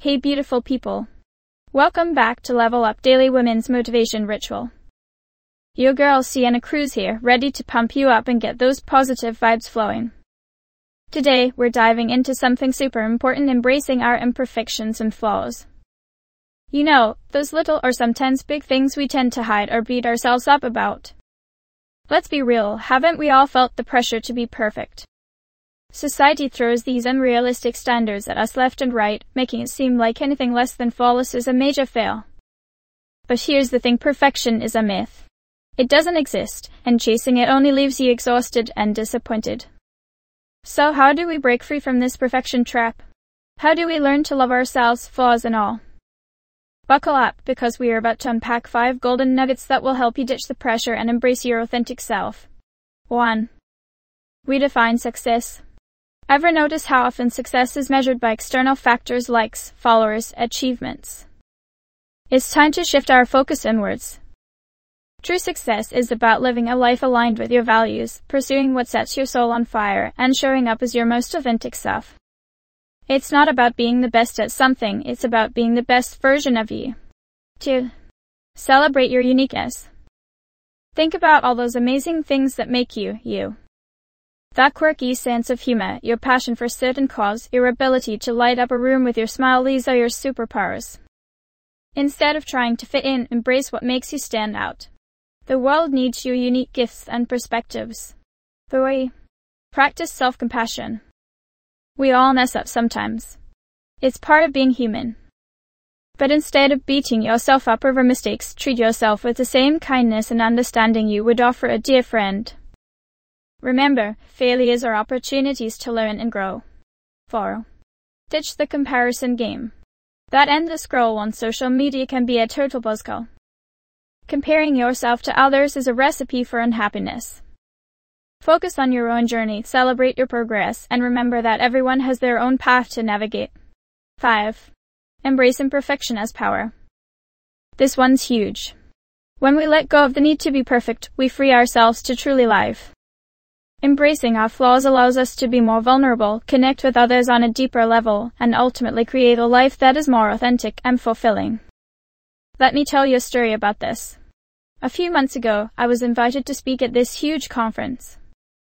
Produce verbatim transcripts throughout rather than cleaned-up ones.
Hey beautiful people. Welcome back to Level Up Daily Women's Motivation Ritual. Your girl Sienna Cruz here, ready to pump you up and get those positive vibes flowing. Today, we're diving into something super important, embracing our imperfections and flaws. You know, those little or sometimes big things we tend to hide or beat ourselves up about. Let's be real, haven't we all felt the pressure to be perfect? Society throws these unrealistic standards at us left and right, making it seem like anything less than flawless is a major fail. But here's the thing, perfection is a myth. It doesn't exist, and chasing it only leaves you exhausted and disappointed. So how do we break free from this perfection trap? How do we learn to love ourselves, flaws and all? Buckle up, because we are about to unpack five golden nuggets that will help you ditch the pressure and embrace your authentic self. one. Redefine success. Ever notice how often success is measured by external factors, likes, followers, achievements? It's time to shift our focus inwards. True success is about living a life aligned with your values, pursuing what sets your soul on fire, and showing up as your most authentic self. It's not about being the best at something, it's about being the best version of you. two. Celebrate your uniqueness. Think about all those amazing things that make you, you. That quirky sense of humor, your passion for a certain cause, your ability to light up a room with your smile, these are your superpowers. Instead of trying to fit in, embrace what makes you stand out. The world needs your unique gifts and perspectives. three. Practice self-compassion. We all mess up sometimes. It's part of being human. But instead of beating yourself up over mistakes, treat yourself with the same kindness and understanding you would offer a dear friend. Remember, failures are opportunities to learn and grow. four. Ditch the comparison game. That endless scroll on social media can be a total buzzkill. Comparing yourself to others is a recipe for unhappiness. Focus on your own journey, celebrate your progress, and remember that everyone has their own path to navigate. five. Embrace imperfection as power. This one's huge. When we let go of the need to be perfect, we free ourselves to truly live. Embracing our flaws allows us to be more vulnerable, connect with others on a deeper level, and ultimately create a life that is more authentic and fulfilling. Let me tell you a story about this. A few months ago, I was invited to speak at this huge conference.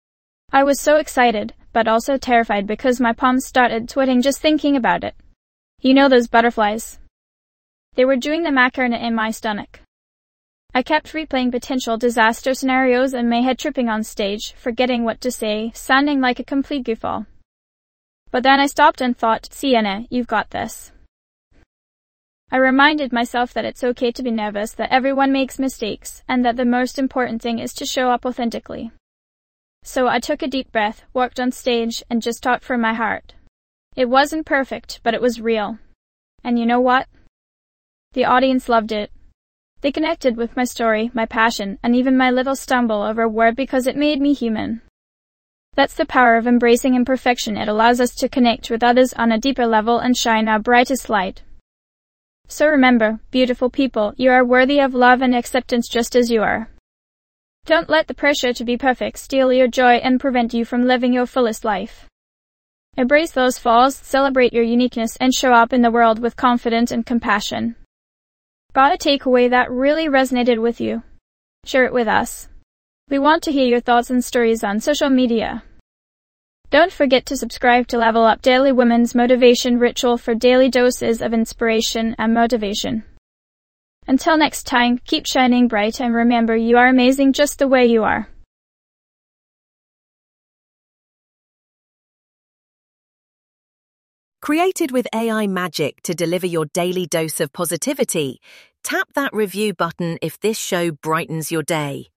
I was so excited, but also terrified because my palms started sweating just thinking about it. You know those butterflies? They were doing the Macarena in my stomach. I kept replaying potential disaster scenarios and my head tripping on stage, forgetting what to say, sounding like a complete goofball. But then I stopped and thought, Sienna, you've got this. I reminded myself that it's okay to be nervous, that everyone makes mistakes, and that the most important thing is to show up authentically. So I took a deep breath, walked on stage, and just talked from my heart. It wasn't perfect, but it was real. And you know what? The audience loved it. They connected with my story, my passion, and even my little stumble over a word because it made me human. That's the power of embracing imperfection. It allows us to connect with others on a deeper level and shine our brightest light. So remember, beautiful people, you are worthy of love and acceptance just as you are. Don't let the pressure to be perfect steal your joy and prevent you from living your fullest life. Embrace those flaws, celebrate your uniqueness, and show up in the world with confidence and compassion. Got a takeaway that really resonated with you? Share it with us. We want to hear your thoughts and stories on social media. Don't forget to subscribe to Level Up Daily Women's Motivation Ritual for daily doses of inspiration and motivation. Until next time, keep shining bright and remember you are amazing just the way you are. Created with A I magic to deliver your daily dose of positivity, tap that review button if this show brightens your day.